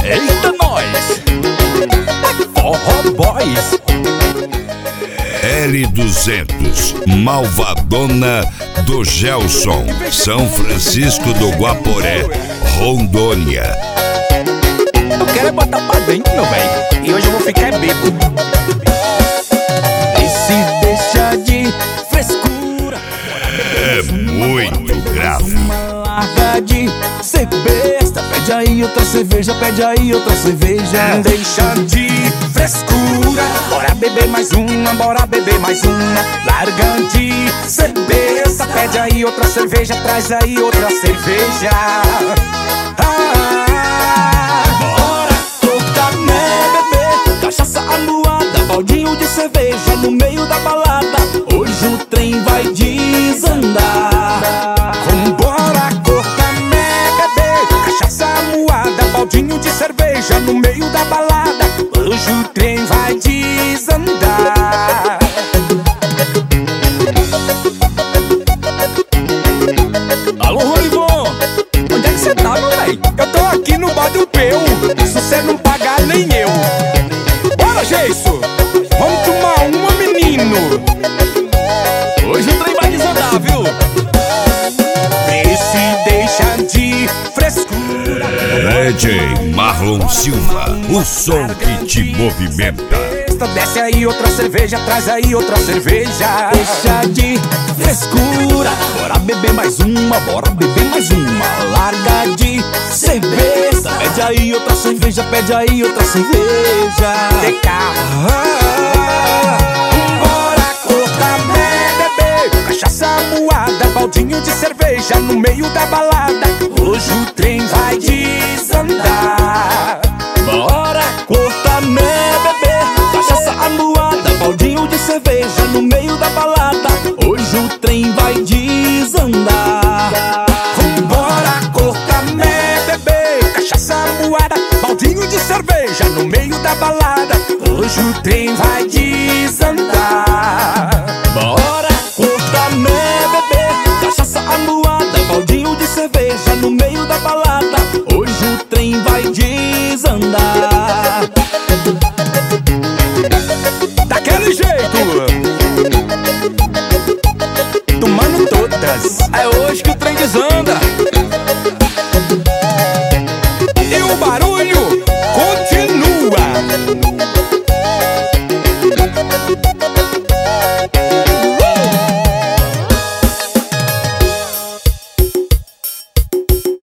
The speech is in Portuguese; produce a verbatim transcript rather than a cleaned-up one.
Eita nós, Forró Boys. L duzentos, Malvadona do Gelson, São Francisco do Guaporé, Rondônia. Eu quero é botar pra dentro, meu velho, e hoje eu vou ficar bêbado. E se deixa de frescura, É muito grave. larga de ser besta. Pede aí outra cerveja, pede aí outra cerveja. Deixa de frescura, bora beber mais uma, bora beber mais uma. Larga de ser besta. Pede aí outra cerveja, traz aí outra cerveja. Ah, bora tocar, né, bebê? Cachaça anuada, baldinho de cerveja no meio da balada. Hoje o trem vai desandar. Vambora cortar, né, bebê? Cachaça amuada, baldinho de cerveja no meio da balada. Hoje o trem vai desandar. Alô, Rolivon, onde é que cê tá, meu véi? Eu tô aqui no bar do Peu, se cê não pagar nem eu. Bora, Geiso, vamos tomar uma, menino. Hoje o trem vai desandar, viu? Vê se deixa de frescura. D J Marlon Silva, o som que te movimenta. Desce aí outra cerveja, traz aí outra cerveja. Deixa de frescura, bora beber mais uma, bora beber mais uma. Larga de ser besta. Pede aí outra cerveja, pede aí outra cerveja. T K. Bora cortar, né, bebê? Cachaça moada, baldinho de cerveja no meio da balada. Hoje o trem vai desandar. Bora cortar, né, bebê? Cachaça anuada, baldinho de cerveja no meio da balada. Hoje o trem vai desandar. Vambora cortar, né, bebê? Cachaça anuada, baldinho de cerveja no meio da balada. Hoje o trem vai desandar. Bora cortar, né, bebê? Cachaça anuada, baldinho de cerveja